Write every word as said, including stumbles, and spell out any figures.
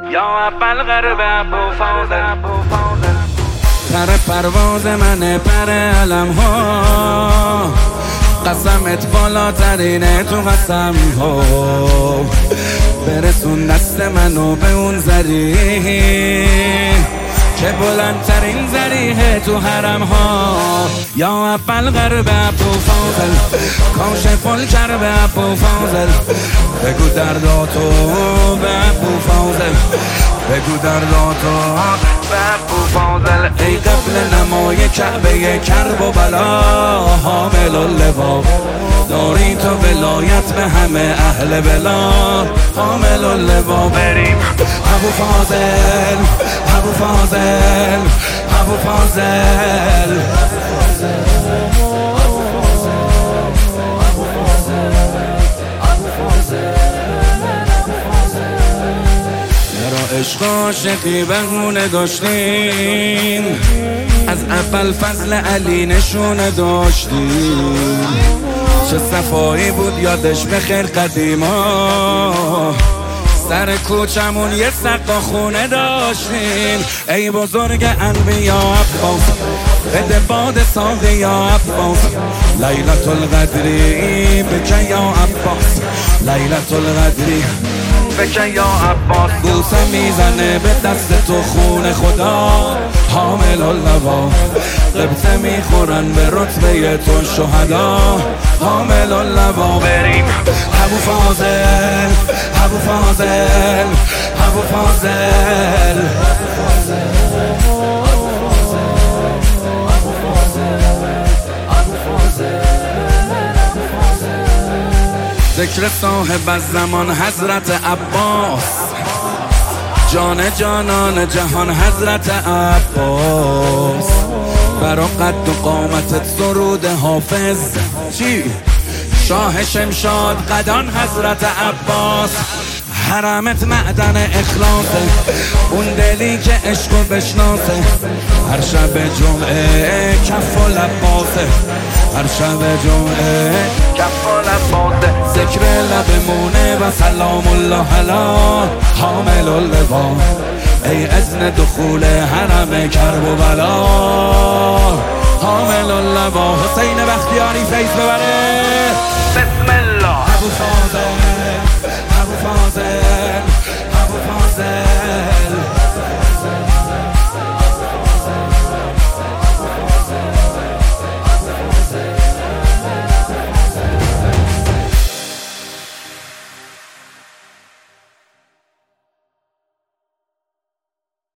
یا اول غرب ابو فاضل. پر پرواز من پر علم ها، قسمت بالاترینه تو قسم ها. برسون دست منو به اون زریح که بلندترین زریحه تو حرم ها. یا اول غرب ابو فاضل، کاشف الکرب ابو فاضل. بگو درداتو به ابو فاضل، بگو درداتو به ابو فاضل. ای قبل نمای کعبه کرب و بلا، حامل اللوا داری تو ولایت به همه اهل بلا. حامل اللوا بریم ابو فاضل، ابو فاضل، ابو فاضل. عشق عاشقی بهونه داشتیم، از اول فضل علی نشونه داشتیم. چه صفایی بود یادش بخیر قدیما، سر کوچمون یه سقا خونه داشتیم. ای بزرگ انبیا عباس، بده باد ساقی یا عباس. لیلت القدری بکن یا عباس، لیلت القدری بکن یا عباس. بوسه میزنه به دست تو خون خدا، حامل اللوا قبطه میخورن به رتبه تو شهدا. حامل اللوا بریم ابو فاضل، ابو فاضل، ابو فاضل. ذکر صاحب از زمان حضرت عباس، جان جانان جهان حضرت عباس. برا قد و قامتت سرود حافظ، چی؟ شاه شمشاد قدان حضرت عباس. حرمت معدن اخلاصه، اون دلی که عشقو بشناسه. هر شب جمعه کف و لباسه، هر شب جمعه کف و لباسه. ذکر لبمونه و سلام الله علی حامل اللوا. ای اذن دخول حرم کرب و بلا، حامل اللوا. حسین بختیاری فیض ببره. بسم الله ابو فاضل، ابو فاضل.